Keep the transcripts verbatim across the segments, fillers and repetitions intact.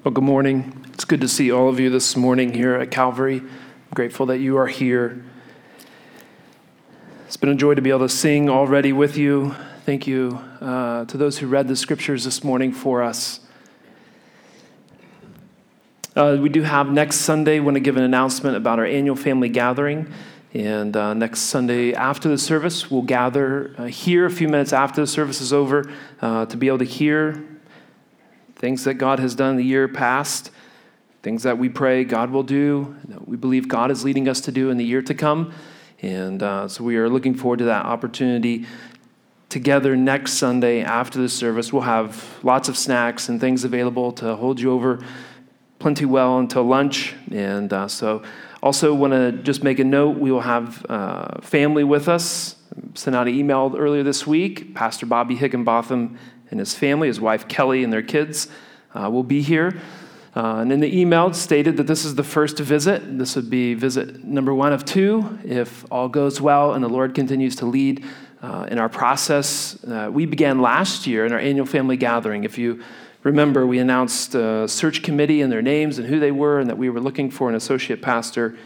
Well, good morning. It's good to see all of you this morning here at Calvary. I'm grateful that you are here. It's been a joy to be able to sing already with you. Thank you uh, to those who read the scriptures this morning for us. Uh, we do have next Sunday, I want to give an announcement about our annual family gathering. And uh, next Sunday after the service, we'll gather uh, here a few minutes after the service is over uh, to be able to hear things that God has done in the year past, things that we pray God will do, that we believe God is leading us to do in the year to come. And uh, so we are looking forward to that opportunity together next Sunday after the service. We'll have lots of snacks and things available to hold you over plenty well until lunch. And uh, so also want to just make a note, we will have uh, family with us. Sent out an email earlier this week. Pastor Bobby Higginbotham and his family, his wife Kelly and their kids uh, will be here. Uh, and in the email, it stated that this is the first visit. This would be visit number one of two. If all goes well and the Lord continues to lead uh, in our process. Uh, we began last year in our annual family gathering. If you remember, we announced a search committee and their names and who they were and that we were looking for an associate pastor.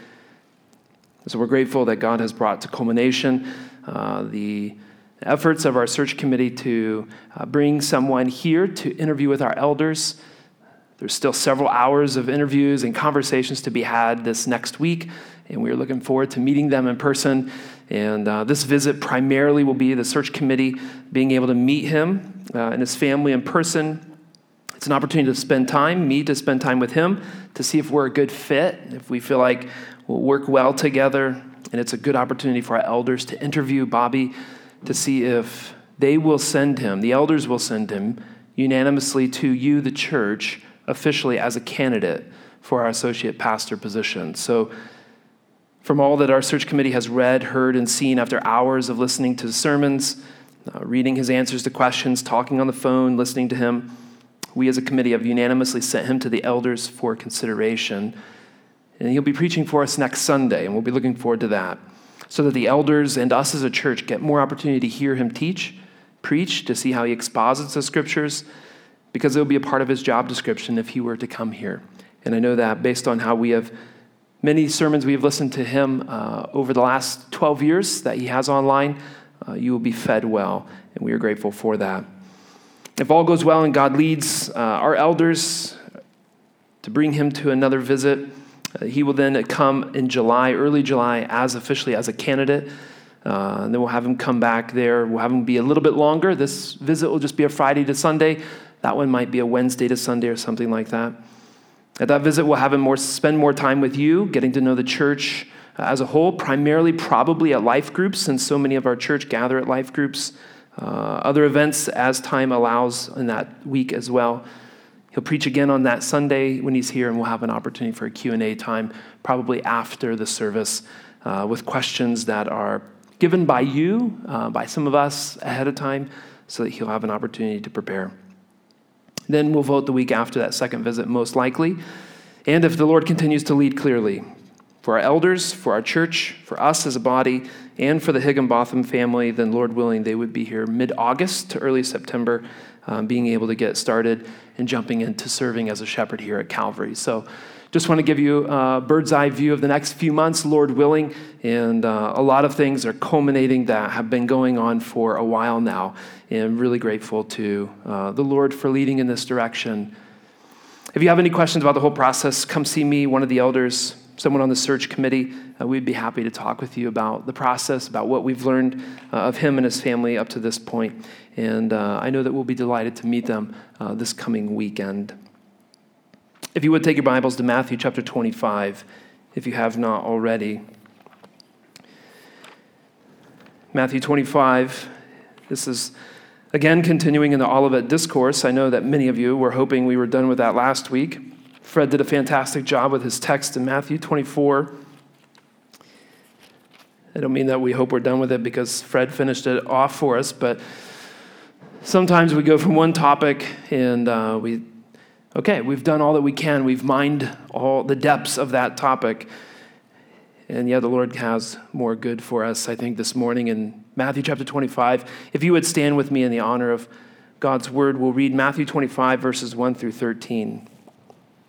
So we're grateful that God has brought to culmination uh, the efforts of our search committee to uh, bring someone here to interview with our elders. There's still several hours of interviews and conversations to be had this next week, and we are looking forward to meeting them in person. And uh, this visit primarily will be the search committee being able to meet him uh, and his family in person. It's an opportunity to spend time, me to spend time with him, to see if we're a good fit, if we feel like we'll work well together. And it's a good opportunity for our elders to interview Bobby, to see if they will send him, the elders will send him unanimously to you, the church, officially as a candidate for our associate pastor position. So from all that our search committee has read, heard, and seen after hours of listening to sermons, uh, reading his answers to questions, talking on the phone, listening to him, we as a committee have unanimously sent him to the elders for consideration. And he'll be preaching for us next Sunday, and we'll be looking forward to that, so that the elders and us as a church get more opportunity to hear him teach, preach, to see how he exposits the scriptures, because it'll be a part of his job description if he were to come here. And I know that based on how we have, many sermons we have listened to him uh, over the last twelve years that he has online, uh, you will be fed well, and we are grateful for that. If all goes well and God leads uh, our elders to bring him to another visit, Uh, he will then come in July, early July, as officially as a candidate. Uh, and then we'll have him come back there. We'll have him be a little bit longer. This visit will just be a Friday to Sunday. That one might be a Wednesday to Sunday or something like that. At that visit, we'll have him more spend more time with you, getting to know the church uh, as a whole, primarily probably at life groups, since so many of our church gather at life groups. Uh, other events as time allows in that week as well. He'll preach again on that Sunday when he's here, and we'll have an opportunity for a Q and A time, probably after the service, uh, with questions that are given by you, uh, by some of us ahead of time, so that he'll have an opportunity to prepare. Then we'll vote the week after that second visit, most likely. And if the Lord continues to lead clearly, for our elders, for our church, for us as a body, and for the Higginbotham family, then Lord willing, they would be here mid-August to early September, um, being able to get started and jumping into serving as a shepherd here at Calvary. So just want to give you a bird's eye view of the next few months, Lord willing, and uh, a lot of things are culminating that have been going on for a while now, and I'm really grateful to uh, the Lord for leading in this direction. If you have any questions about the whole process, come see me, one of the elders, someone on the search committee. Uh, we'd be happy to talk with you about the process, about what we've learned uh, of him and his family up to this point. And uh, I know that we'll be delighted to meet them uh, this coming weekend. If you would take your Bibles to Matthew chapter twenty-five, if you have not already. Matthew twenty-five, this is again continuing in the Olivet Discourse. I know that many of you were hoping we were done with that last week. Fred did a fantastic job with his text in Matthew twenty-four. I don't mean that we hope we're done with it because Fred finished it off for us, but sometimes we go from one topic and uh, we, okay, we've done all that we can. We've mined all the depths of that topic. And yeah, the Lord has more good for us, I think, this morning in Matthew chapter twenty-five. If you would stand with me in the honor of God's word, we'll read Matthew twenty-five, verses one through thirteen.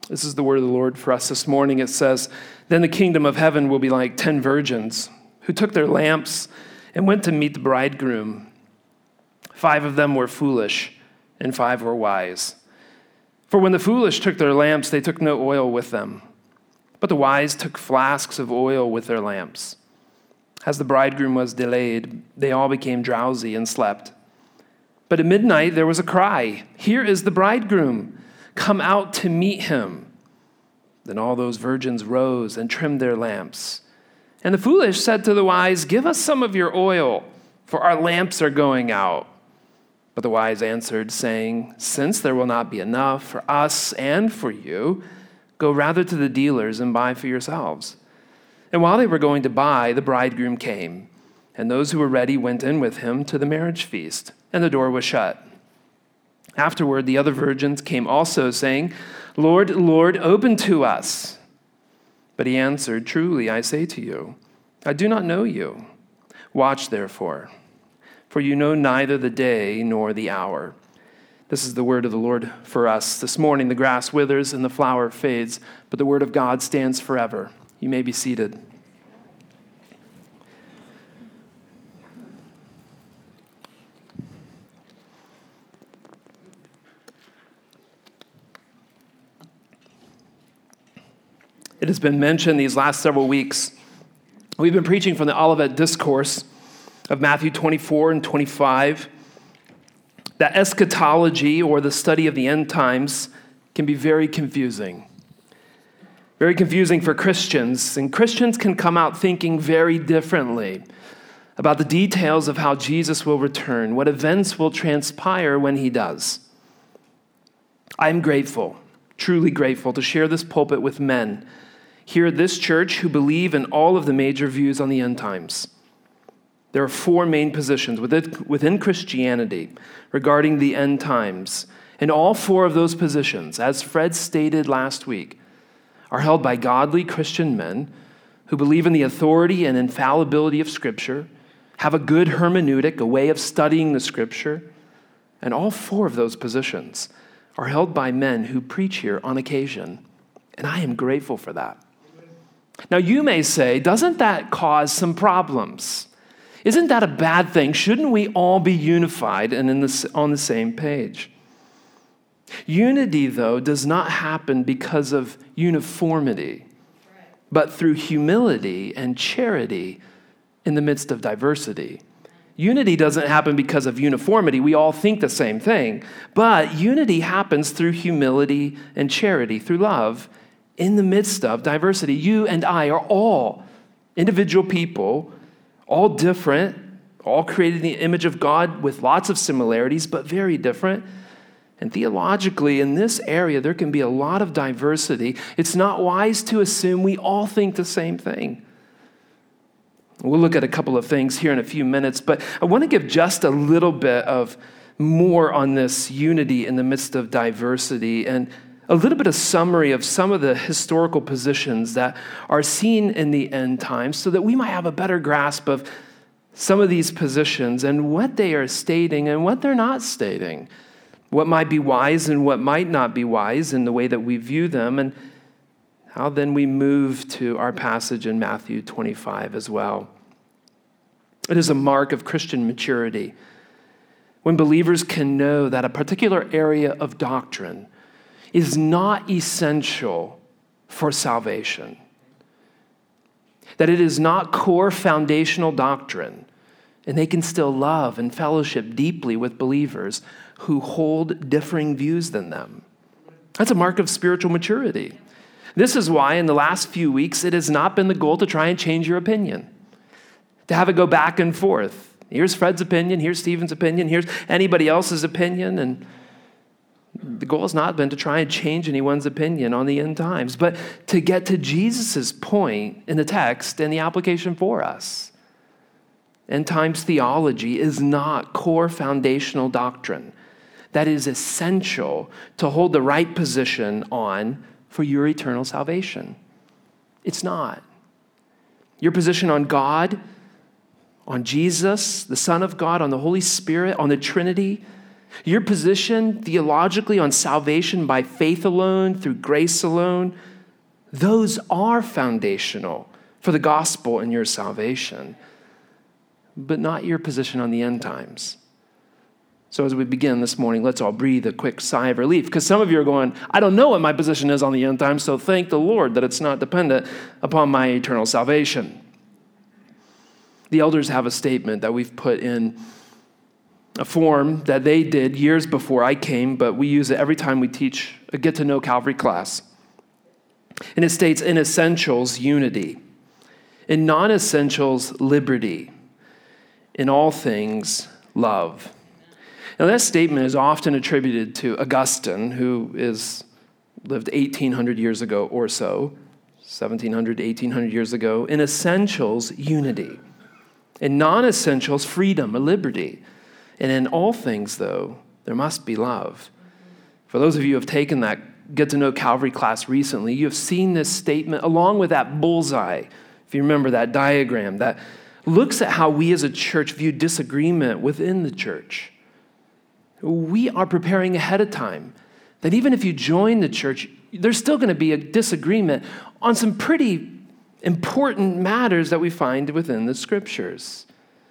This is the word of the Lord for us this morning. It says, "Then the kingdom of heaven will be like ten virgins who took their lamps and went to meet the bridegroom. Five of them were foolish, and five were wise. For when the foolish took their lamps, they took no oil with them. But the wise took flasks of oil with their lamps. As the bridegroom was delayed, they all became drowsy and slept. But at midnight there was a cry, 'Here is the bridegroom. Come out to meet him.' Then all those virgins rose and trimmed their lamps. And the foolish said to the wise, 'Give us some of your oil, for our lamps are going out.' But the wise answered, saying, 'Since there will not be enough for us and for you, go rather to the dealers and buy for yourselves.' And while they were going to buy, the bridegroom came, and those who were ready went in with him to the marriage feast, and the door was shut. Afterward, the other virgins came also, saying, 'Lord, Lord, open to us.' But he answered, 'Truly, I say to you, I do not know you. Watch, therefore, for you know neither the day nor the hour.'" This is the word of the Lord for us. This morning, the grass withers and the flower fades, but the word of God stands forever. You may be seated. It has been mentioned these last several weeks. We've been preaching from the Olivet Discourse of Matthew twenty-four and twenty-five. That eschatology, or the study of the end times, can be very confusing. Very confusing for Christians. And Christians can come out thinking very differently about the details of how Jesus will return, what events will transpire when he does. I'm grateful, truly grateful, to share this pulpit with men here at this church who believe in all of the major views on the end times. There are four main positions within, within Christianity regarding the end times. And all four of those positions, as Fred stated last week, are held by godly Christian men who believe in the authority and infallibility of Scripture, have a good hermeneutic, a way of studying the Scripture. And all four of those positions are held by men who preach here on occasion. And I am grateful for that. Now, you may say, doesn't that cause some problems? Isn't that a bad thing? Shouldn't we all be unified and in the, on the same page? Unity, though, does not happen because of uniformity, but through humility and charity in the midst of diversity. Unity doesn't happen because of uniformity. We all think the same thing. But unity happens through humility and charity, through love, in the midst of diversity. You and I are all individual people, all different, all created in the image of God with lots of similarities, but very different. And theologically, in this area, there can be a lot of diversity. It's not wise to assume we all think the same thing. We'll look at a couple of things here in a few minutes, but I want to give just a little bit of more on this unity in the midst of diversity and a little bit of summary of some of the historical positions that are seen in the end times so that we might have a better grasp of some of these positions and what they are stating and what they're not stating, what might be wise and what might not be wise in the way that we view them, and how then we move to our passage in Matthew twenty-five as well. It is a mark of Christian maturity when believers can know that a particular area of doctrine is not essential for salvation, that it is not core foundational doctrine, and they can still love and fellowship deeply with believers who hold differing views than them. That's a mark of spiritual maturity. This is why in the last few weeks, it has not been the goal to try and change your opinion, to have it go back and forth. Here's Fred's opinion, here's Stephen's opinion, here's anybody else's opinion, and the goal has not been to try and change anyone's opinion on the end times, but to get to Jesus' point in the text and the application for us. End times theology is not core foundational doctrine that is essential to hold the right position on for your eternal salvation. It's not. Your position on God, on Jesus, the Son of God, on the Holy Spirit, on the Trinity, Your position theologically on salvation by faith alone, through grace alone, those are foundational for the gospel and your salvation, but not your position on the end times. So as we begin this morning, let's all breathe a quick sigh of relief, because some of you are going, I don't know what my position is on the end times, so thank the Lord that it's not dependent upon my eternal salvation. The elders have a statement that we've put in a form that they did years before I came, but we use it every time we teach a Get to Know Calvary class. And it states, in essentials, unity. In non-essentials, liberty. In all things, love. Now that statement is often attributed to Augustine, who is lived eighteen hundred years ago or so, seventeen hundred to eighteen hundred years ago. In essentials, unity. In non-essentials, freedom or liberty. And in all things, though, there must be love. For those of you who have taken that Get to Know Calvary class recently, you have seen this statement along with that bullseye, if you remember that diagram, that looks at how we as a church view disagreement within the church. We are preparing ahead of time that even if you join the church, there's still going to be a disagreement on some pretty important matters that we find within the scriptures.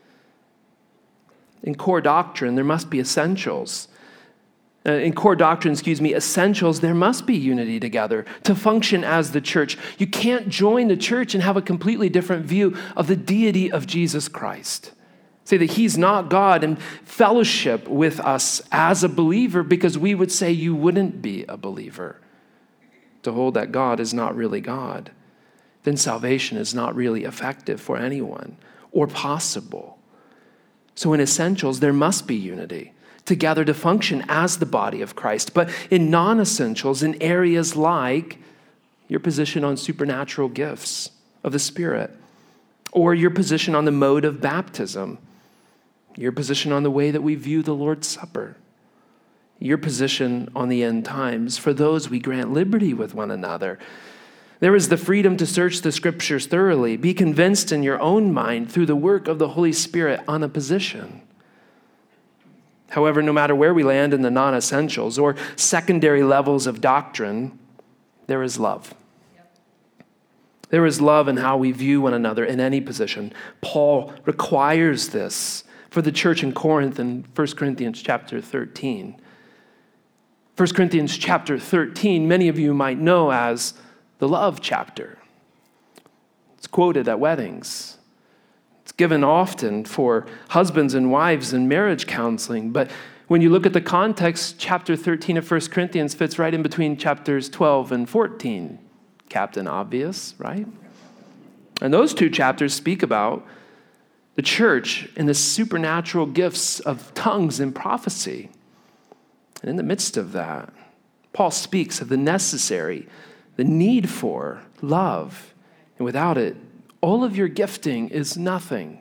In core doctrine, there must be essentials. Uh, in core doctrine, excuse me, essentials, there must be unity together to function as the church. You can't join the church and have a completely different view of the deity of Jesus Christ. Say that he's not God and fellowship with us as a believer, because we would say you wouldn't be a believer. To hold that God is not really God, then salvation is not really effective for anyone or possible. So in essentials, there must be unity together to function as the body of Christ. But in non-essentials, in areas like your position on supernatural gifts of the Spirit, or your position on the mode of baptism, your position on the way that we view the Lord's Supper, your position on the end times, for those we grant liberty with one another. There is the freedom to search the scriptures thoroughly, be convinced in your own mind through the work of the Holy Spirit on a position. However, no matter where we land in the non-essentials or secondary levels of doctrine, there is love. There is love in how we view one another in any position. Paul requires this for the church in Corinth in First Corinthians chapter thirteen. First Corinthians chapter thirteen, many of you might know as the love chapter. It's quoted at weddings. It's given often for husbands and wives in marriage counseling. But when you look at the context, chapter thirteen of First Corinthians fits right in between chapters twelve and fourteen. Captain Obvious, right? And those two chapters speak about the church and the supernatural gifts of tongues and prophecy. And in the midst of that, Paul speaks of the necessary, the need for love. And without it, all of your gifting is nothing.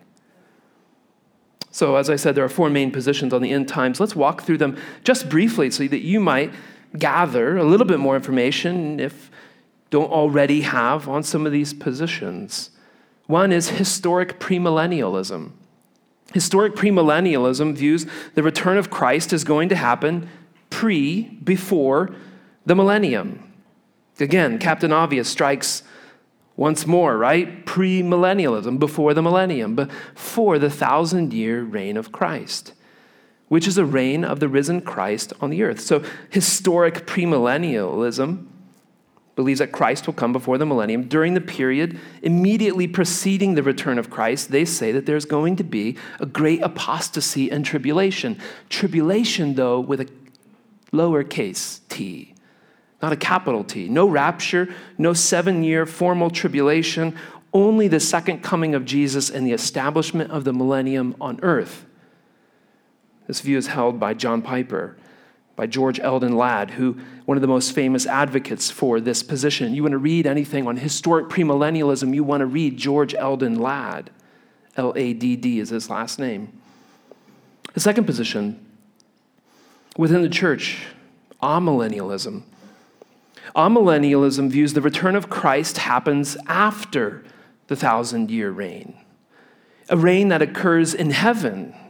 So as I said, there are four main positions on the end times. Let's walk through them just briefly so that you might gather a little bit more information, if don't already have, on some of these positions. One is historic premillennialism. Historic premillennialism views the return of Christ as going to happen pre, before the millennium. Again, Captain Obvious strikes once more, right? Premillennialism, before the millennium, before the thousand-year reign of Christ, which is a reign of the risen Christ on the earth. So historic premillennialism believes that Christ will come before the millennium. During the period immediately preceding the return of Christ, they say that there's going to be a great apostasy and tribulation. Tribulation, though, with a lowercase t, not a capital T. No rapture, no seven-year formal tribulation, only the second coming of Jesus and the establishment of the millennium on earth. This view is held by John Piper, by George Eldon Ladd, who one of the most famous advocates for this position. You want to read anything on historic premillennialism, you want to read George Eldon Ladd. L A D D is his last name. The second position, within the church, amillennialism. Amillennialism views the return of Christ happens after the thousand-year reign, a reign that occurs in heaven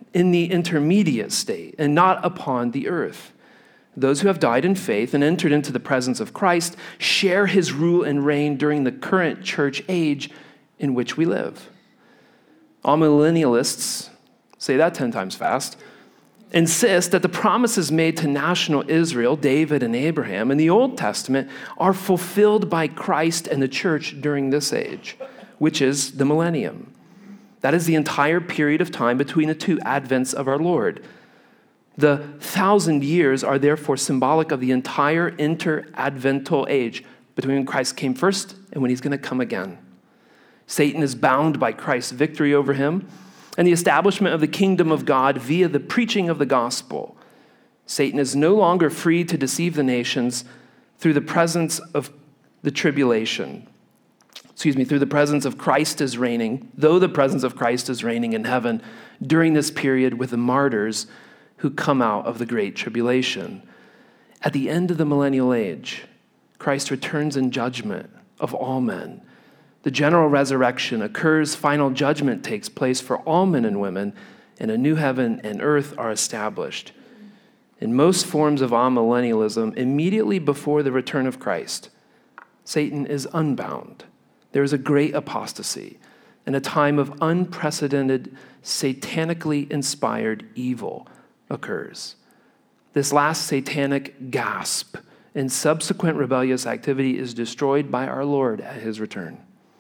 in the intermediate state and not upon the earth. Those who have died in faith and entered into the presence of Christ share his rule and reign during the current church age in which we live. Amillennialists, say that ten times fast, insist that the promises made to national Israel, David and Abraham, in the Old Testament are fulfilled by Christ and the church during this age, which is the millennium. That is the entire period of time between the two advents of our Lord. The thousand years are therefore symbolic of the entire inter-advental age between when Christ came first and when he's going to come again. Satan is bound by Christ's victory over him and the establishment of the kingdom of God via the preaching of the gospel. Satan is no longer free to deceive the nations through the presence of the tribulation. Excuse me, through the presence of Christ is reigning, though the presence of Christ is reigning in heaven during this period with the martyrs who come out of the great tribulation. At the end of the millennial age, Christ returns in judgment of all men. The general resurrection occurs, final judgment takes place for all men and women, and a new heaven and earth are established. In most forms of amillennialism, immediately before the return of Christ, Satan is unbound. There is a great apostasy and a time of unprecedented, satanically inspired evil occurs. This last satanic gasp and subsequent rebellious activity is destroyed by our Lord at his return.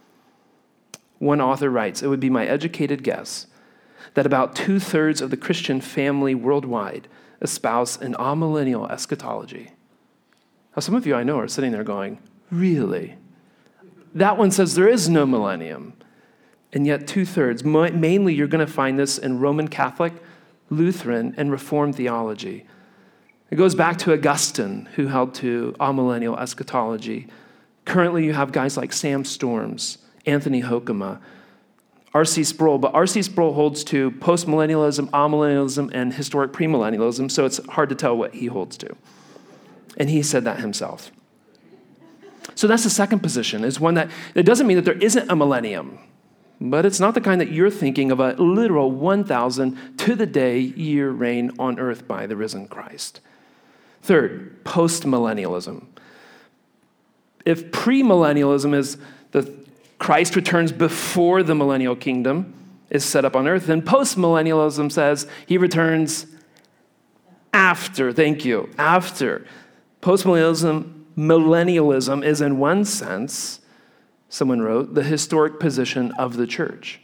One author writes, "It would be my educated guess that about two-thirds of the Christian family worldwide espouse an amillennial eschatology." Now, some of you I know are sitting there going, really? That one says there is no millennium. And yet two-thirds, mainly you're going to find this in Roman Catholic, Lutheran, and Reformed theology. It goes back to Augustine, who held to amillennial eschatology. Currently, you have guys like Sam Storms, Anthony Hoekema, R C Sproul, but R C Sproul holds to postmillennialism, amillennialism, and historic premillennialism, so it's hard to tell what he holds to. And he said that himself. So that's the second position, is one that, it doesn't mean that there isn't a millennium, but it's not the kind that you're thinking of, a literal one thousand to the day year reign on earth by the risen Christ. Third, postmillennialism. If premillennialism is the Christ returns before the millennial kingdom is set up on earth, then postmillennialism says he returns after, thank you, after. Postmillennialism millennialism is in one sense, someone wrote, the historic position of the church.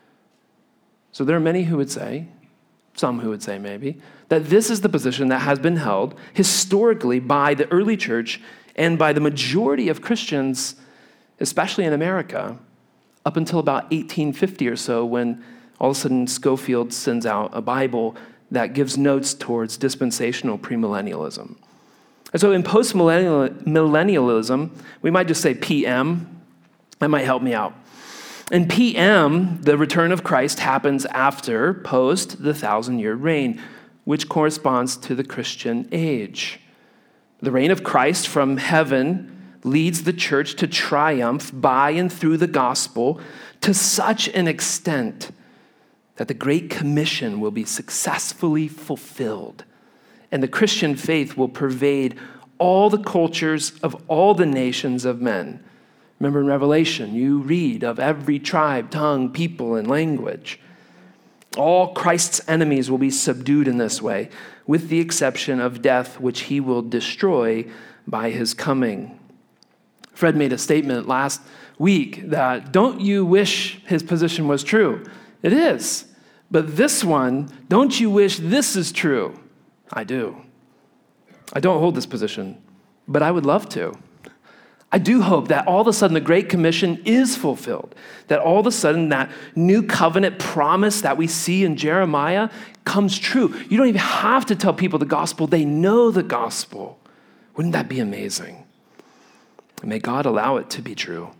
So there are many who would say, some who would say maybe, that this is the position that has been held historically by the early church and by the majority of Christians, especially in America, up until about eighteen fifty or so, when all of a sudden Scofield sends out a Bible that gives notes towards dispensational premillennialism. And so in postmillennialism, we might just say P M. That might help me out. In P M, the return of Christ happens after, post, the thousand-year reign, which corresponds to the Christian age. The reign of Christ from heaven leads the church to triumph by and through the gospel to such an extent that the Great Commission will be successfully fulfilled, and the Christian faith will pervade all the cultures of all the nations of men. Remember in Revelation, you read of every tribe, tongue, people, and language. All Christ's enemies will be subdued in this way, with the exception of death, which he will destroy by his coming. Fred made a statement last week that, don't you wish his position was true? It is. But this one, don't you wish this is true? I do. I don't hold this position, but I would love to. I do hope that all of a sudden the Great Commission is fulfilled, that all of a sudden that new covenant promise that we see in Jeremiah comes true. You don't even have to tell people the gospel. They know the gospel. Wouldn't that be amazing? And may God allow it to be true.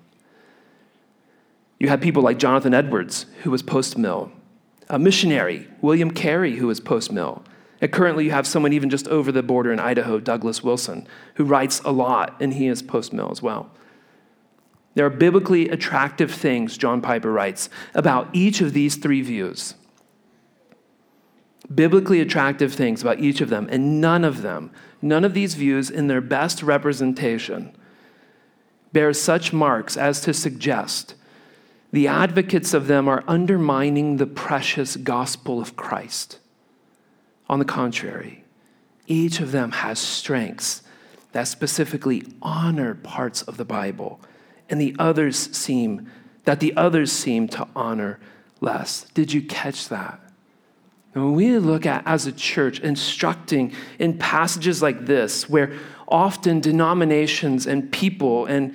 You had people like Jonathan Edwards, who was post-mill, a missionary, William Carey, who was post-mill. And currently you have someone even just over the border in Idaho, Douglas Wilson, who writes a lot, and he is post-mill as well. There are biblically attractive things, John Piper writes, about each of these three views. biblically attractive things about each of them, and none of them, none of these views in their best representation bears such marks as to suggest the advocates of them are undermining the precious gospel of Christ. On the contrary, each of them has strengths that specifically honor parts of the Bible, and the others seem, that the others seem to honor less. Did you catch that? And when we look at, as a church, instructing in passages like this, where often denominations and people and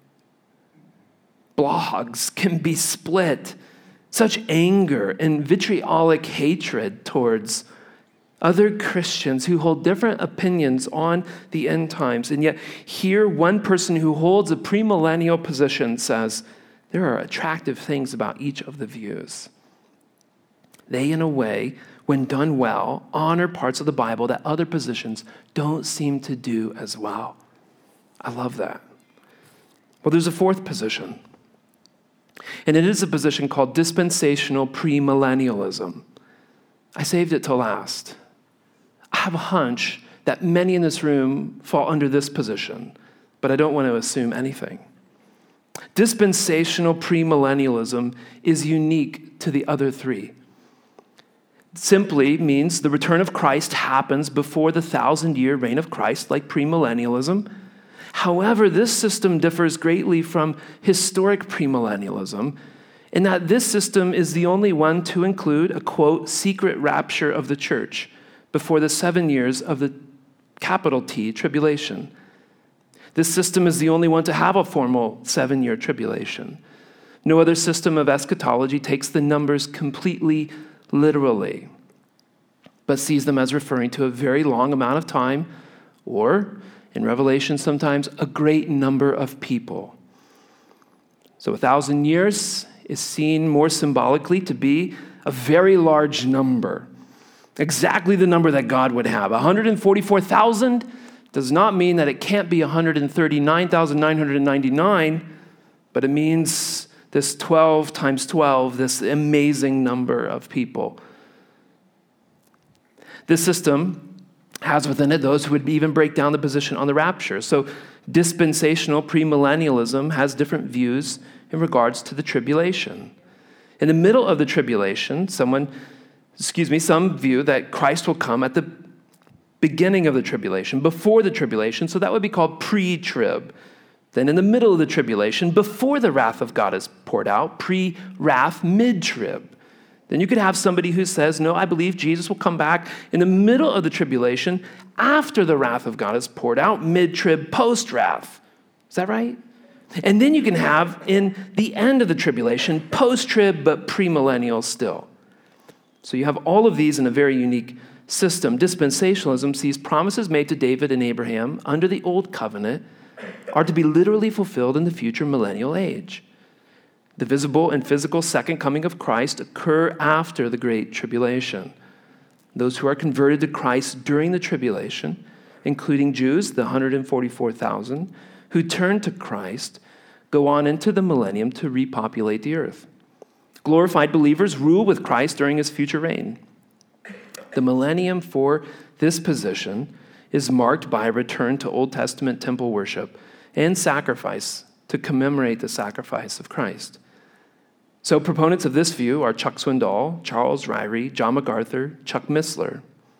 blogs can be split, such anger and vitriolic hatred towards other Christians who hold different opinions on the end times, and yet here one person who holds a premillennial position says, there are attractive things about each of the views. They, in a way, when done well, honor parts of the Bible that other positions don't seem to do as well. I love that. Well, there's a fourth position, and it is a position called dispensational premillennialism. I saved it to last. I have a hunch that many in this room fall under this position, but I don't want to assume anything. Dispensational premillennialism is unique to the other three. Simply means the return of Christ happens before the thousand-year reign of Christ, like premillennialism. However, this system differs greatly from historic premillennialism in that this system is the only one to include a, quote, secret rapture of the church before the seven years of the capital T tribulation. This system is the only one to have a formal seven-year tribulation. No other system of eschatology takes the numbers completely literally, but sees them as referring to a very long amount of time, or, in Revelation sometimes, a great number of people. So a thousand years is seen more symbolically to be a very large number, exactly the number that God would have. one hundred forty-four thousand does not mean that it can't be one hundred thirty-nine thousand nine hundred ninety-nine, but it means this twelve times twelve, this amazing number of people. This system has within it those who would even break down the position on the rapture. So dispensational premillennialism has different views in regards to the tribulation. In the middle of the tribulation, someone, excuse me, some view that Christ will come at the beginning of the tribulation, before the tribulation, so that would be called pre-trib. Then in the middle of the tribulation, before the wrath of God is poured out, pre-wrath, mid-trib. Then you could have somebody who says, no, I believe Jesus will come back in the middle of the tribulation after the wrath of God is poured out, mid-trib, post-wrath. Is that right? And then you can have in the end of the tribulation, post-trib, but premillennial still. So you have all of these in a very unique system. Dispensationalism sees promises made to David and Abraham under the old covenant are to be literally fulfilled in the future millennial age. The visible and physical second coming of Christ occur after the Great Tribulation. Those who are converted to Christ during the tribulation, including Jews, the one hundred forty-four thousand, who turn to Christ, go on into the millennium to repopulate the earth. Glorified believers rule with Christ during his future reign. The millennium for this position is marked by a return to Old Testament temple worship and sacrifice to commemorate the sacrifice of Christ. So proponents of this view are Chuck Swindoll, Charles Ryrie, John MacArthur, Chuck Missler.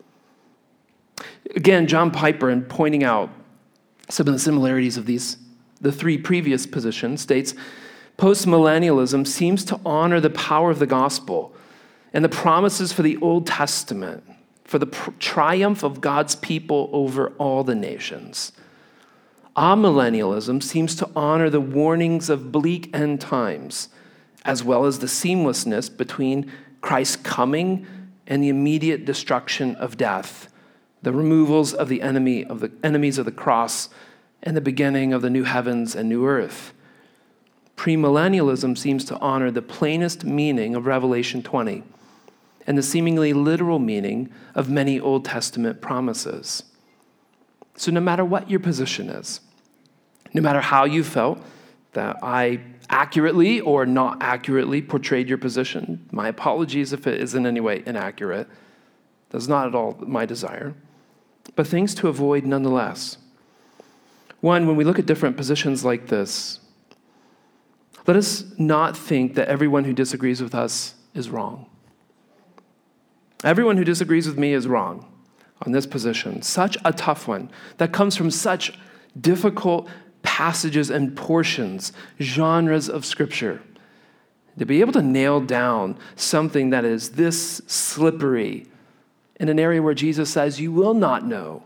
Again, John Piper, in pointing out some of the similarities of these, the three previous positions, states, postmillennialism seems to honor the power of the gospel and the promises for the Old Testament, for the pr- triumph of God's people over all the nations. Amillennialism seems to honor the warnings of bleak end times, as well as the seamlessness between Christ's coming and the immediate destruction of death, the removals of the enemy of the enemies of the cross, and the beginning of the new heavens and new earth. Premillennialism seems to honor the plainest meaning of Revelation twenty and the seemingly literal meaning of many Old Testament promises. So no matter what your position is, no matter how you felt that I accurately or not accurately portrayed your position, my apologies if it is in any way inaccurate, That's not at all my desire, but things to avoid nonetheless. One, when we look at different positions like this, let us not think that everyone who disagrees with us is wrong. Everyone who disagrees with me is wrong on this position. Such a tough one that comes from such difficult passages and portions, genres of Scripture. To be able to nail down something that is this slippery in an area where Jesus says, you will not know,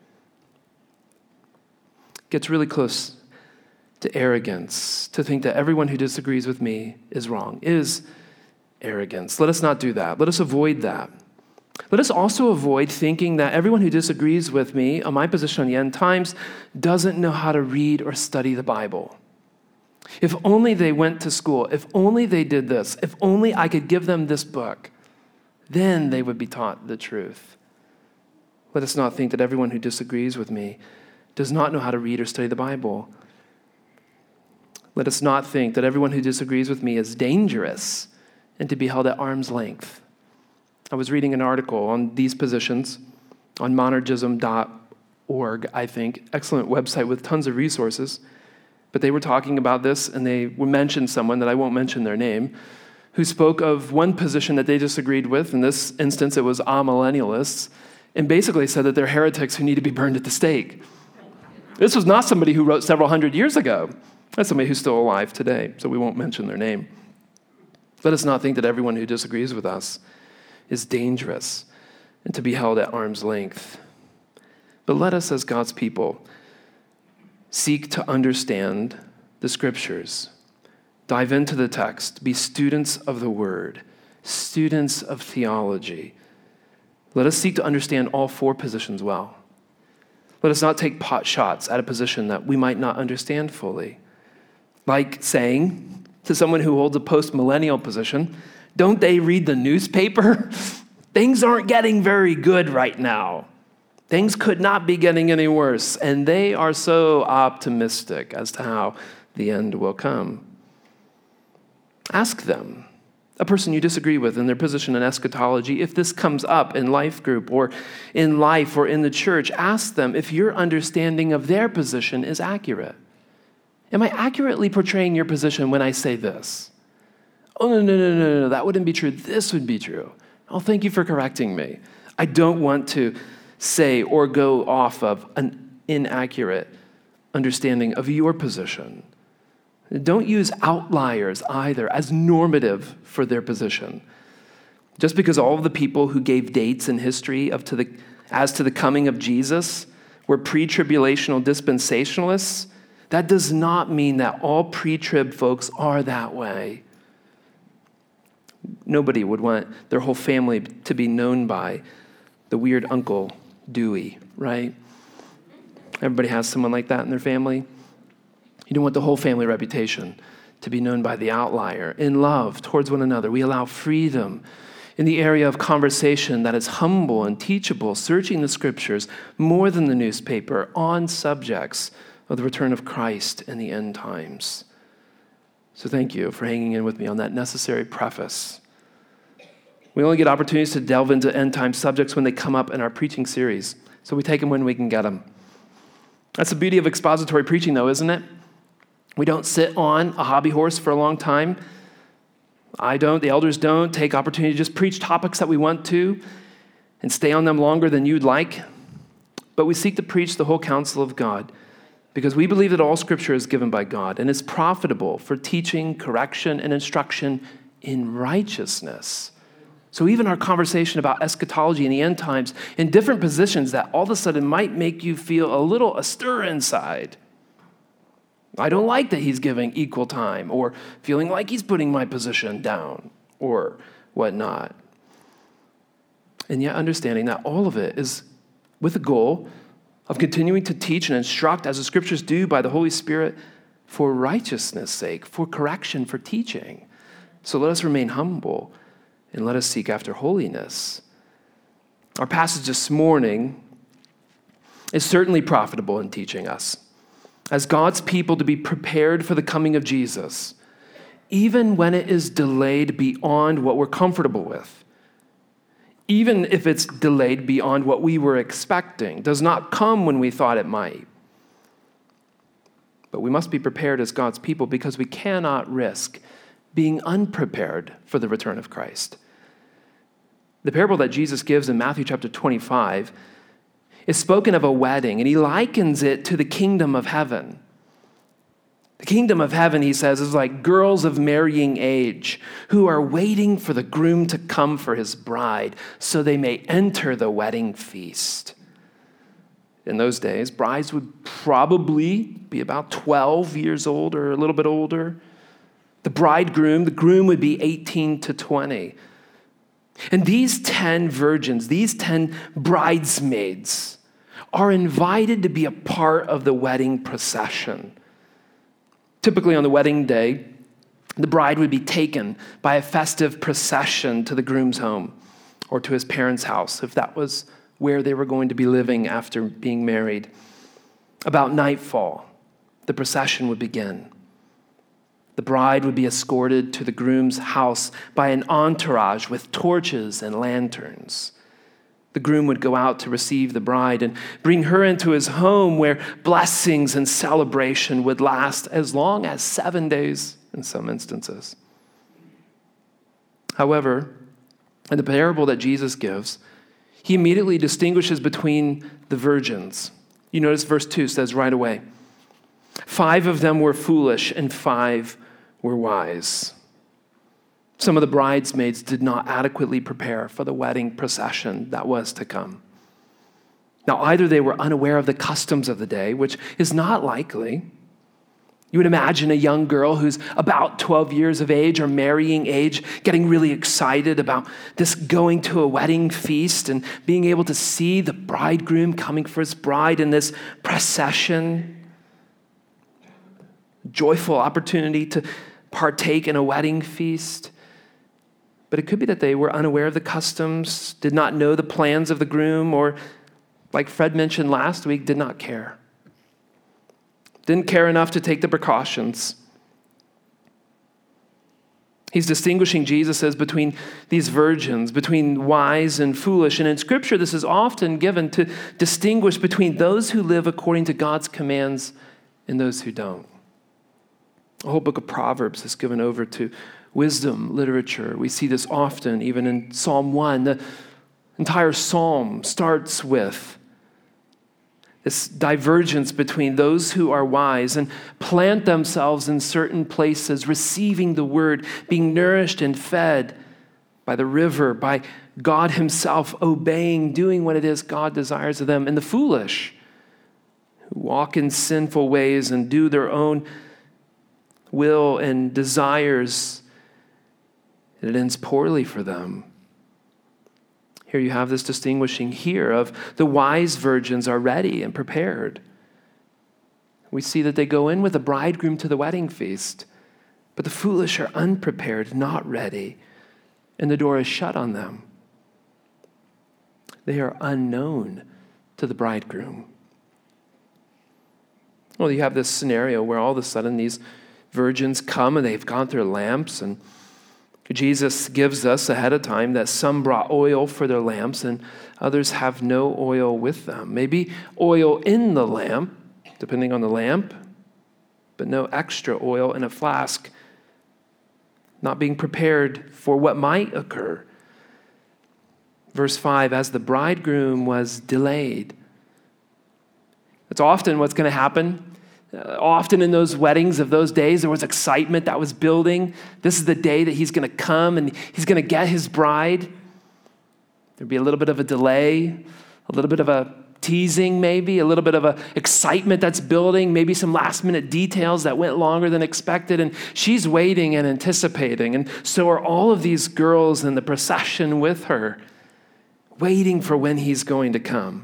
gets really close to arrogance, to think that everyone who disagrees with me is wrong, is arrogance. Let us not do that. Let us avoid that. Let us also avoid thinking that everyone who disagrees with me on my position on the end times doesn't know how to read or study the Bible. If only they went to school, if only they did this, if only I could give them this book, then they would be taught the truth. Let us not think that everyone who disagrees with me does not know how to read or study the Bible. Let us not think that everyone who disagrees with me is dangerous and to be held at arm's length. I was reading an article on these positions on monergism dot org, I think. Excellent website with tons of resources. But they were talking about this, and they mentioned someone that I won't mention their name, who spoke of one position that they disagreed with. In this instance, it was amillennialists, and basically said that they're heretics who need to be burned at the stake. This was not somebody who wrote several hundred years ago. That's somebody who's still alive today, so we won't mention their name. Let us not think that everyone who disagrees with us is dangerous and to be held at arm's length. But let us, as God's people, seek to understand the Scriptures, dive into the text, be students of the Word, students of theology. Let us seek to understand all four positions well. Let us not take pot shots at a position that we might not understand fully. Like saying to someone who holds a post-millennial position, don't they read the newspaper? Things aren't getting very good right now. Things could not be getting any worse, and they are so optimistic as to how the end will come. Ask them, a person you disagree with in their position in eschatology, if this comes up in life group or in life or in the church, ask them if your understanding of their position is accurate. Am I accurately portraying your position when I say this? Oh, no, no, no, no, no, that wouldn't be true. This would be true. Oh, thank you for correcting me. I don't want to say or go off of an inaccurate understanding of your position. Don't use outliers either as normative for their position. Just because all of the people who gave dates in history of to the, as to the coming of Jesus were pre-tribulational dispensationalists, that does not mean that all pre-trib folks are that way. Nobody would want their whole family to be known by the weird Uncle Dewey, right? Everybody has someone like that in their family. You don't want the whole family reputation to be known by the outlier. In love towards one another, we allow freedom in the area of conversation that is humble and teachable, searching the Scriptures more than the newspaper on subjects of the return of Christ and the end times. So thank you for hanging in with me on that necessary preface. We only get opportunities to delve into end time subjects when they come up in our preaching series, so we take them when we can get them. That's the beauty of expository preaching, though, isn't it? We don't sit on a hobby horse for a long time. I don't, the elders don't take opportunity to just preach topics that we want to and stay on them longer than you'd like. But we seek to preach the whole counsel of God because we believe that all Scripture is given by God and is profitable for teaching, correction, and instruction in righteousness. So even our conversation about eschatology and the end times in different positions that all of a sudden might make you feel a little astir inside. I don't like that he's giving equal time or feeling like he's putting my position down or whatnot. And yet understanding that all of it is with the goal of continuing to teach and instruct as the Scriptures do by the Holy Spirit for righteousness' sake, for correction, for teaching. So let us remain humble and let us seek after holiness. Our passage this morning is certainly profitable in teaching us as God's people to be prepared for the coming of Jesus, even when it is delayed beyond what we're comfortable with, even if it's delayed beyond what we were expecting, does not come when we thought it might. But we must be prepared as God's people because we cannot risk being unprepared for the return of Christ. The parable that Jesus gives in Matthew chapter twenty-five is spoken of a wedding, and he likens it to the kingdom of heaven. The kingdom of heaven, he says, is like girls of marrying age who are waiting for the groom to come for his bride so they may enter the wedding feast. In those days, brides would probably be about twelve years old or a little bit older. The bridegroom, the groom would be eighteen to twenty. And these ten virgins, these ten bridesmaids are invited to be a part of the wedding procession. Typically on the wedding day, the bride would be taken by a festive procession to the groom's home or to his parents' house, if that was where they were going to be living after being married. About nightfall, the procession would begin. The bride would be escorted to the groom's house by an entourage with torches and lanterns. The groom would go out to receive the bride and bring her into his home where blessings and celebration would last as long as seven days in some instances. However, in the parable that Jesus gives, he immediately distinguishes between the virgins. You notice verse two says right away, five of them were foolish and five were wise. Some of the bridesmaids did not adequately prepare for the wedding procession that was to come. Now, either they were unaware of the customs of the day, which is not likely. You would imagine a young girl who's about twelve years of age or marrying age getting really excited about this going to a wedding feast and being able to see the bridegroom coming for his bride in this procession. Joyful opportunity to partake in a wedding feast. But it could be that they were unaware of the customs, did not know the plans of the groom, or, like Fred mentioned last week, did not care. Didn't care enough to take the precautions. He's distinguishing, Jesus says, between these virgins, between wise and foolish. And in Scripture, this is often given to distinguish between those who live according to God's commands and those who don't. The whole book of Proverbs is given over to wisdom literature. We see this often, even in Psalm one. The entire psalm starts with this divergence between those who are wise and plant themselves in certain places, receiving the word, being nourished and fed by the river, by God himself, obeying, doing what it is God desires of them, and the foolish who walk in sinful ways and do their own will and desires. It ends poorly for them. Here you have this distinguishing here of the wise virgins are ready and prepared. We see that they go in with the bridegroom to the wedding feast, but the foolish are unprepared, not ready, and the door is shut on them. They are unknown to the bridegroom. Well, you have this scenario where all of a sudden these virgins come and they've got their lamps, and Jesus gives us ahead of time that some brought oil for their lamps and others have no oil with them. Maybe oil in the lamp, depending on the lamp, but no extra oil in a flask, not being prepared for what might occur. Verse five, as the bridegroom was delayed. It's often what's going to happen. Uh, often in those weddings of those days, there was excitement that was building. This is the day that he's going to come and he's going to get his bride. There'd be a little bit of a delay, a little bit of a teasing maybe, a little bit of a excitement that's building, maybe some last minute details that went longer than expected. And she's waiting and anticipating. And so are all of these girls in the procession with her, waiting for when he's going to come.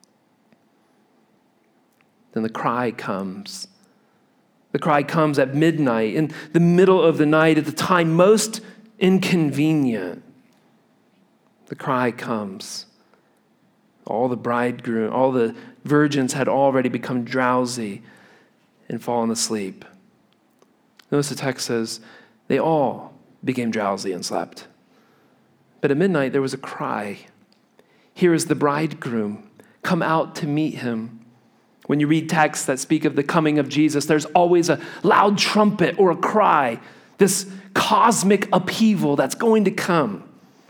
Then the cry comes. The cry comes at midnight, in the middle of the night, at the time most inconvenient. The cry comes. All the bridegroom, all the virgins had already become drowsy and fallen asleep. Notice the text says, they all became drowsy and slept. But at midnight there was a cry. Here is the bridegroom. Come out to meet him. When you read texts that speak of the coming of Jesus, there's always a loud trumpet or a cry, this cosmic upheaval that's going to come.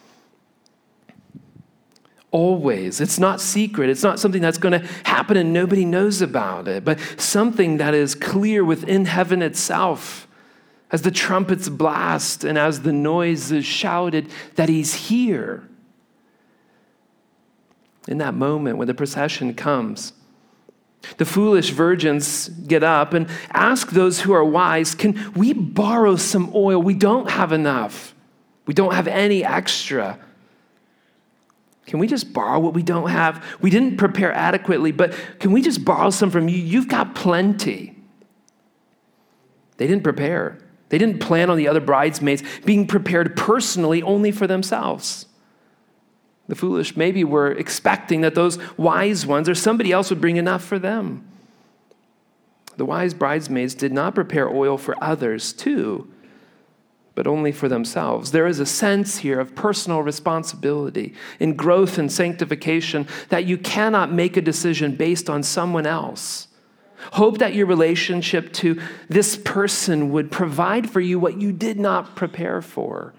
Always. It's not secret. It's not something that's going to happen and nobody knows about it, but something that is clear within heaven itself. As the trumpets blast and as the noise is shouted that he's here. In that moment when the procession comes, the foolish virgins get up and ask those who are wise, can we borrow some oil? We don't have enough. We don't have any extra. Can we just borrow what we don't have? We didn't prepare adequately, but can we just borrow some from you? You've got plenty. They didn't prepare. They didn't plan on the other bridesmaids being prepared personally only for themselves. The foolish maybe were expecting that those wise ones or somebody else would bring enough for them. The wise bridesmaids did not prepare oil for others too, but only for themselves. There is a sense here of personal responsibility in growth and sanctification that you cannot make a decision based on someone else. Hope that your relationship to this person would provide for you what you did not prepare for.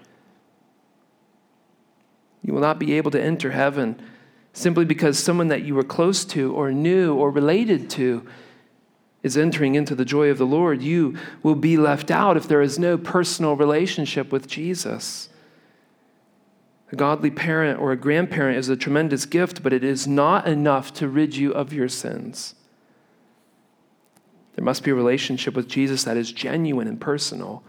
You will not be able to enter heaven simply because someone that you were close to or knew or related to is entering into the joy of the Lord. You will be left out if there is no personal relationship with Jesus. A godly parent or a grandparent is a tremendous gift, but it is not enough to rid you of your sins. There must be a relationship with Jesus that is genuine and personal.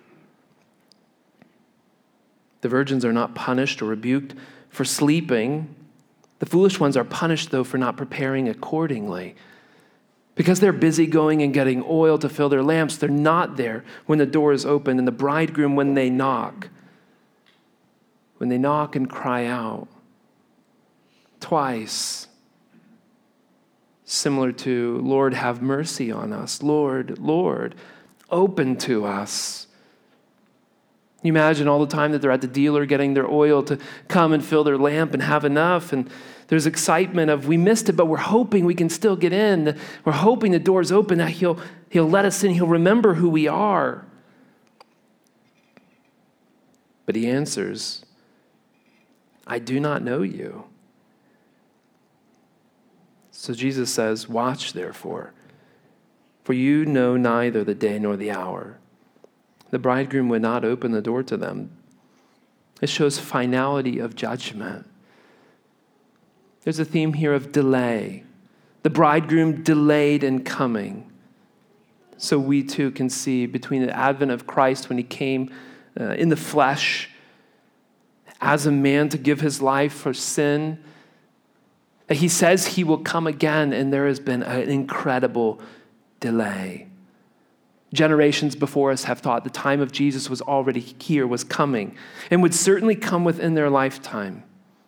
The virgins are not punished or rebuked for sleeping. The foolish ones are punished, though, for not preparing accordingly. Because they're busy going and getting oil to fill their lamps, they're not there when the door is opened, and the bridegroom when they knock. When they knock and cry out. Twice. Similar to, Lord, have mercy on us. Lord, Lord, open to us. You imagine all the time that they're at the dealer getting their oil to come and fill their lamp and have enough. And there's excitement of, we missed it, but we're hoping we can still get in. We're hoping the door's open, that he'll, he'll let us in. He'll remember who we are. But he answers, I do not know you. So Jesus says, watch therefore, for you know neither the day nor the hour. The bridegroom would not open the door to them. It shows finality of judgment. There's a theme here of delay. The bridegroom delayed in coming. So we too can see between the advent of Christ when he came uh, in the flesh as a man to give his life for sin, that he says he will come again, and there has been an incredible delay. Generations before us have thought the time of Jesus was already here, was coming, and would certainly come within their lifetime.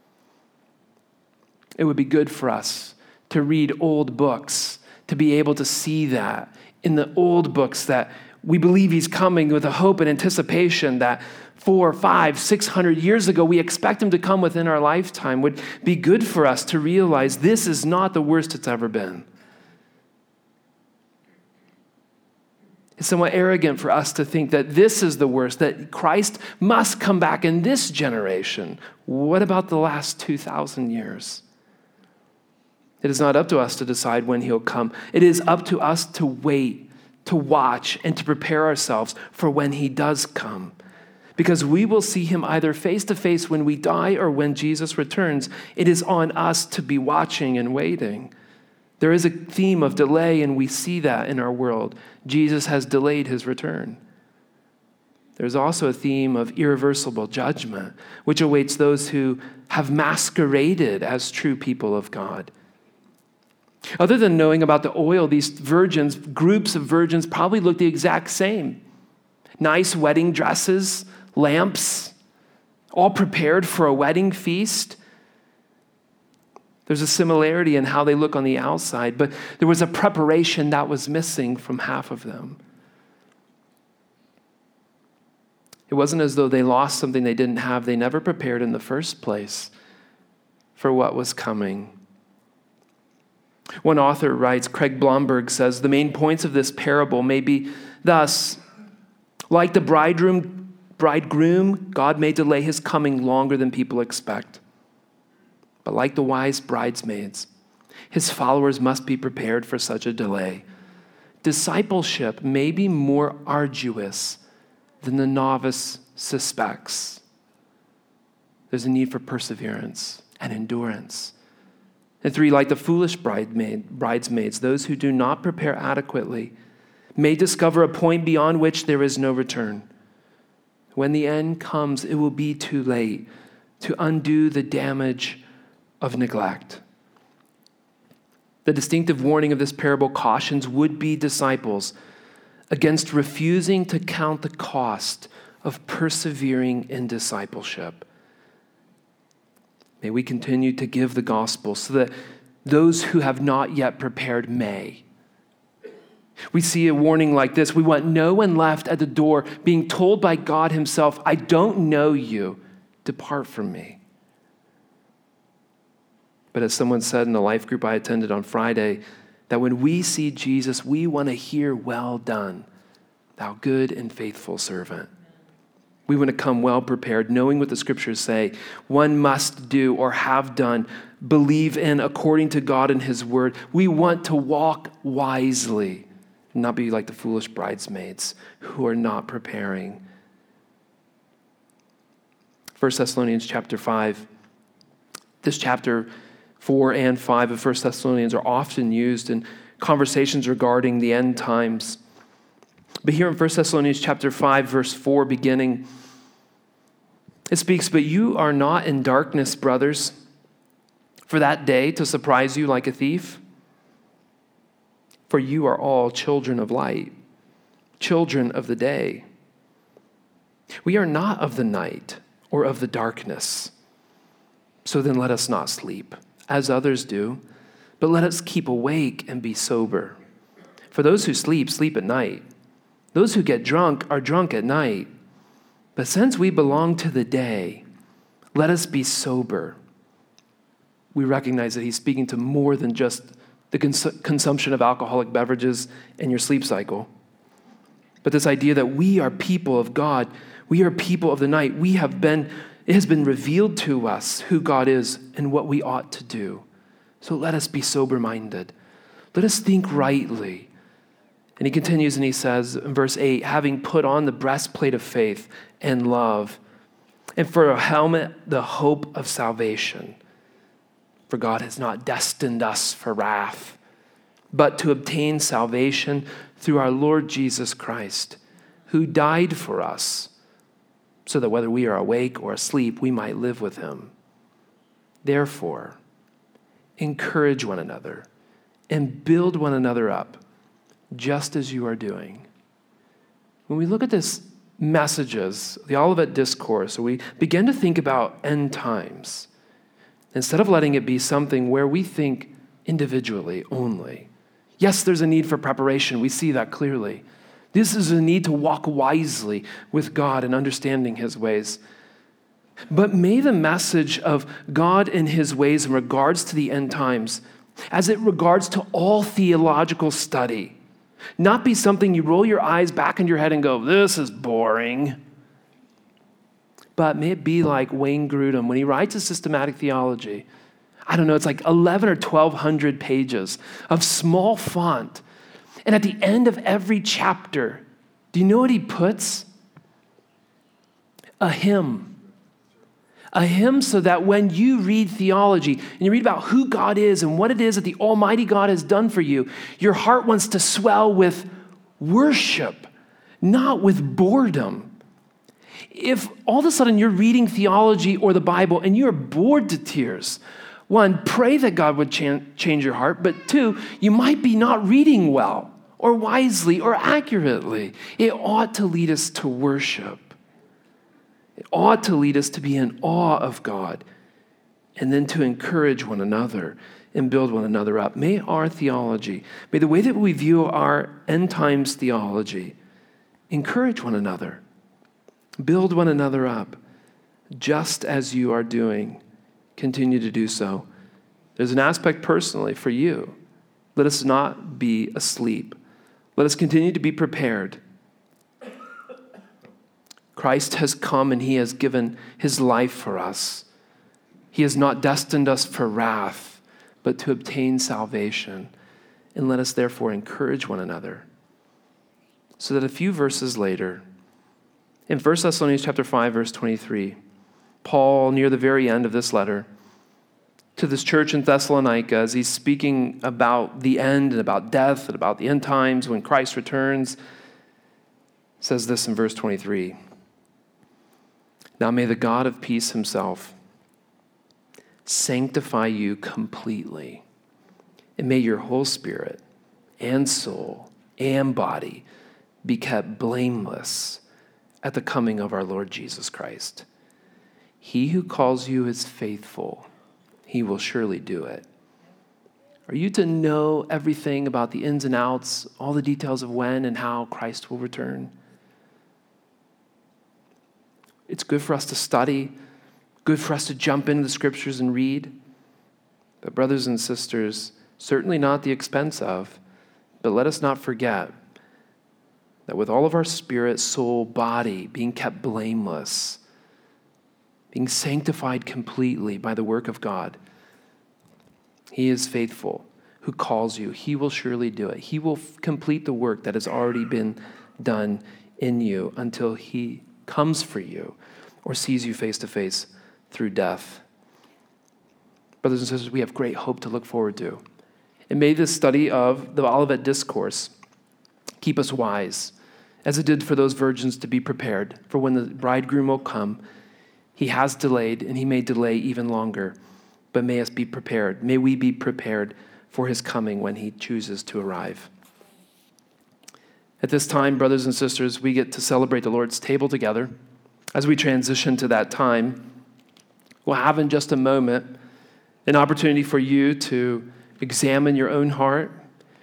It would be good for us to read old books, to be able to see that in the old books that we believe he's coming with a hope and anticipation that four, five, six hundred years ago, we expect him to come within our lifetime. Would be good for us to realize this is not the worst it's ever been. It's somewhat arrogant for us to think that this is the worst, that Christ must come back in this generation. What about the last two thousand years? It is not up to us to decide when he'll come. It is up to us to wait, to watch, and to prepare ourselves for when he does come. Because we will see him either face to face when we die or when Jesus returns. It is on us to be watching and waiting. There is a theme of delay, and we see that in our world. Jesus has delayed his return. There's also a theme of irreversible judgment, which awaits those who have masqueraded as true people of God. Other than knowing about the oil, these virgins, groups of virgins, probably look the exact same. Nice wedding dresses, lamps, all prepared for a wedding feast. There's a similarity in how they look on the outside, but there was a preparation that was missing from half of them. It wasn't as though they lost something they didn't have. They never prepared in the first place for what was coming. One author writes, Craig Blomberg says, the main points of this parable may be thus: like the bridegroom, bridegroom, God may delay his coming longer than people expect. But like the wise bridesmaids, his followers must be prepared for such a delay. Discipleship may be more arduous than the novice suspects. There's a need for perseverance and endurance. And three, like the foolish bridesmaid, bridesmaids, those who do not prepare adequately may discover a point beyond which there is no return. When the end comes, it will be too late to undo the damage of neglect. The distinctive warning of this parable cautions would-be disciples against refusing to count the cost of persevering in discipleship. May we continue to give the gospel so that those who have not yet prepared may. We see a warning like this. We want no one left at the door being told by God himself, I don't know you, depart from me. But as someone said in a life group I attended on Friday, that when we see Jesus, we want to hear, well done, thou good and faithful servant. We want to come well prepared, knowing what the scriptures say one must do or have done, believe in according to God and his word. We want to walk wisely, not be like the foolish bridesmaids who are not preparing. First Thessalonians chapter five. This chapter four and five of First Thessalonians are often used in conversations regarding the end times. But here in First Thessalonians chapter five, verse four, beginning, it speaks, but you are not in darkness, brothers, for that day to surprise you like a thief. For you are all children of light, children of the day. We are not of the night or of the darkness. So then let us not sleep, as others do, but let us keep awake and be sober. For those who sleep, sleep at night. Those who get drunk are drunk at night. But since we belong to the day, let us be sober. We recognize that he's speaking to more than just the cons- consumption of alcoholic beverages and your sleep cycle. But this idea that we are people of God, we are people of the night. We have been, it has been revealed to us who God is and what we ought to do. So let us be sober-minded. Let us think rightly. And he continues and he says in verse eight, having put on the breastplate of faith and love, and for a helmet, the hope of salvation. For God has not destined us for wrath, but to obtain salvation through our Lord Jesus Christ, who died for us, so that whether we are awake or asleep, we might live with him. Therefore, encourage one another and build one another up, just as you are doing. When we look at this messages, the Olivet Discourse, or we begin to think about end times, instead of letting it be something where we think individually only. Yes, there's a need for preparation. We see that clearly. This is a need to walk wisely with God and understanding his ways. But may the message of God and his ways in regards to the end times, as it regards to all theological study, not be something you roll your eyes back in your head and go, this is boring. But may it be like Wayne Grudem when he writes a systematic theology. I don't know, it's like eleven or twelve hundred pages of small font. And at the end of every chapter, do you know what he puts? A hymn. A hymn so that when you read theology and you read about who God is and what it is that the Almighty God has done for you, your heart wants to swell with worship, not with boredom. If all of a sudden you're reading theology or the Bible and you're bored to tears, one, pray that God would cha- change your heart, but two, you might be not reading well or wisely or accurately. It ought to lead us to worship. It ought to lead us to be in awe of God and then to encourage one another and build one another up. May our theology, may the way that we view our end times theology encourage one another. Build one another up, just as you are doing. Continue to do so. There's an aspect personally for you. Let us not be asleep. Let us continue to be prepared. Christ has come and he has given his life for us. He has not destined us for wrath, but to obtain salvation. And let us therefore encourage one another. So that a few verses later, in First Thessalonians chapter five, verse twenty-three, Paul, near the very end of this letter, to this church in Thessalonica, as he's speaking about the end and about death and about the end times when Christ returns, says this in verse twenty-three. Now may the God of peace himself sanctify you completely, and may your whole spirit and soul and body be kept blameless at the coming of our Lord Jesus Christ. He who calls you is faithful. He will surely do it. Are you to know everything about the ins and outs, all the details of when and how Christ will return? It's good for us to study, good for us to jump into the scriptures and read. But brothers and sisters, certainly not at the expense of, but let us not forget that with all of our spirit, soul, body being kept blameless, being sanctified completely by the work of God, he is faithful who calls you. He will surely do it. He will f- complete the work that has already been done in you until he comes for you or sees you face to face through death. Brothers and sisters, we have great hope to look forward to. And may this study of the Olivet Discourse keep us wise, as it did for those virgins to be prepared for when the bridegroom will come. He has delayed, and he may delay even longer, but may us be prepared. May we be prepared for his coming when he chooses to arrive. At this time, brothers and sisters, we get to celebrate the Lord's table together. As we transition to that time, we'll have in just a moment an opportunity for you to examine your own heart,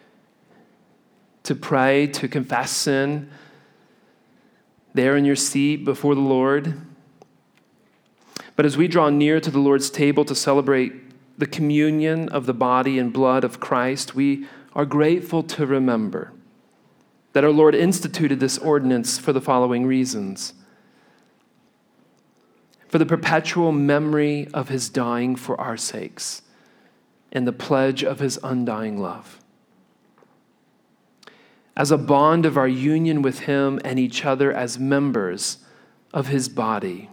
to pray, to confess sin there in your seat before the Lord. But as we draw near to the Lord's table to celebrate the communion of the body and blood of Christ, we are grateful to remember that our Lord instituted this ordinance for the following reasons: for the perpetual memory of his dying for our sakes and the pledge of his undying love, as a bond of our union with him and each other as members of his body.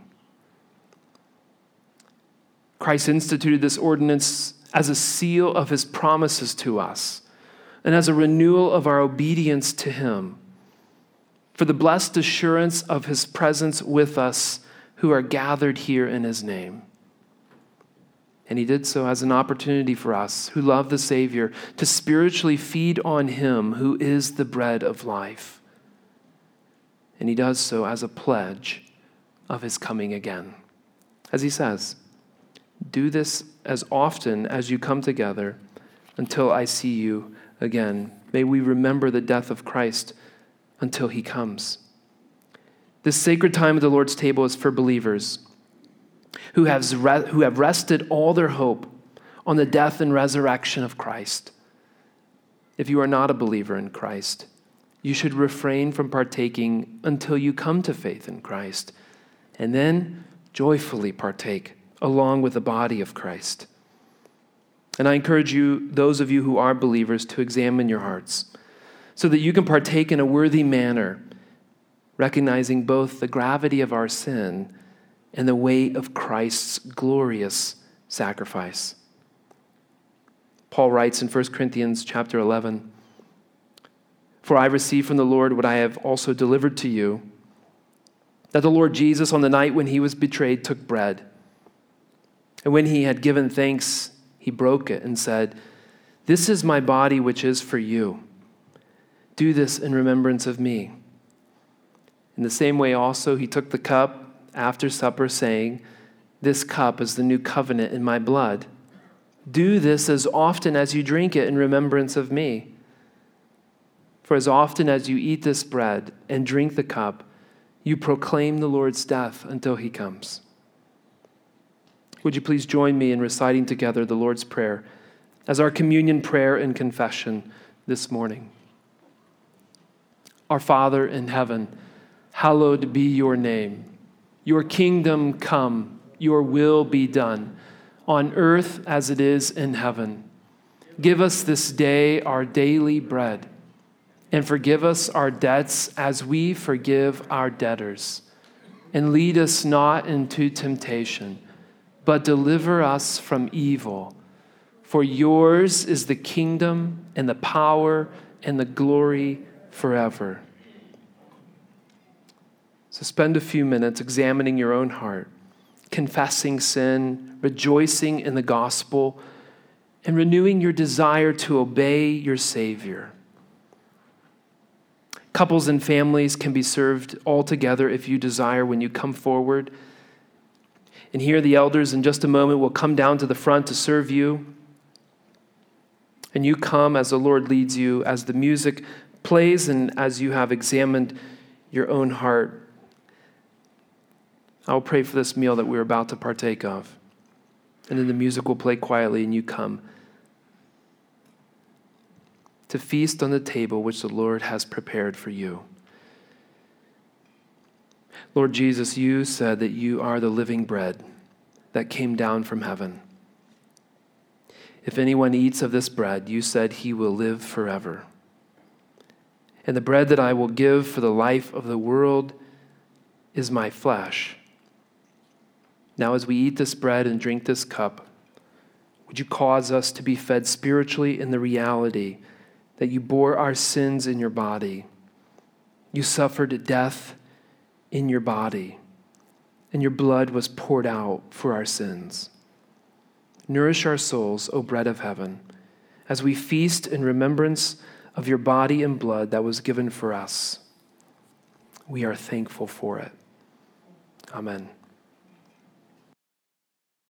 Christ instituted this ordinance as a seal of his promises to us and as a renewal of our obedience to him, for the blessed assurance of his presence with us who are gathered here in his name. And he did so as an opportunity for us who love the Savior to spiritually feed on him who is the bread of life. And he does so as a pledge of his coming again. As he says, do this as often as you come together until I see you again. May we remember the death of Christ until he comes. This sacred time of the Lord's table is for believers who have, who have rested all their hope on the death and resurrection of Christ. If you are not a believer in Christ, you should refrain from partaking until you come to faith in Christ, and then joyfully partake along with the body of Christ. And I encourage you, those of you who are believers, to examine your hearts so that you can partake in a worthy manner, recognizing both the gravity of our sin and the weight of Christ's glorious sacrifice. Paul writes in First Corinthians chapter eleven, "For I received from the Lord what I have also delivered to you, that the Lord Jesus, on the night when he was betrayed, took bread. And when he had given thanks, he broke it and said, 'This is my body which is for you. Do this in remembrance of me.' In the same way also he took the cup after supper, saying, 'This cup is the new covenant in my blood. Do this as often as you drink it in remembrance of me. For as often as you eat this bread and drink the cup, you proclaim the Lord's death until he comes. Would you please join me in reciting together the Lord's Prayer as our communion prayer and confession this morning? Our Father in heaven, hallowed be your name. Your kingdom come, your will be done, on earth as it is in heaven. Give us this day our daily bread, and forgive us our debts as we forgive our debtors. And lead us not into temptation, but deliver us from evil. For yours is the kingdom and the power and the glory forever. So spend a few minutes examining your own heart, confessing sin, rejoicing in the gospel, and renewing your desire to obey your Savior. Couples and families can be served all together if you desire when you come forward. And here the elders in just a moment will come down to the front to serve you. And you come as the Lord leads you, as the music plays and as you have examined your own heart. I will pray for this meal that we're about to partake of. And then the music will play quietly and you come to feast on the table which the Lord has prepared for you. Lord Jesus, you said that you are the living bread that came down from heaven. If anyone eats of this bread, you said he will live forever. And the bread that I will give for the life of the world is my flesh. Now, as we eat this bread and drink this cup, would you cause us to be fed spiritually in the reality that you bore our sins in your body. You suffered death in your body, and your blood was poured out for our sins. Nourish our souls, O bread of heaven, as we feast in remembrance of your body and blood that was given for us. We are thankful for it. Amen.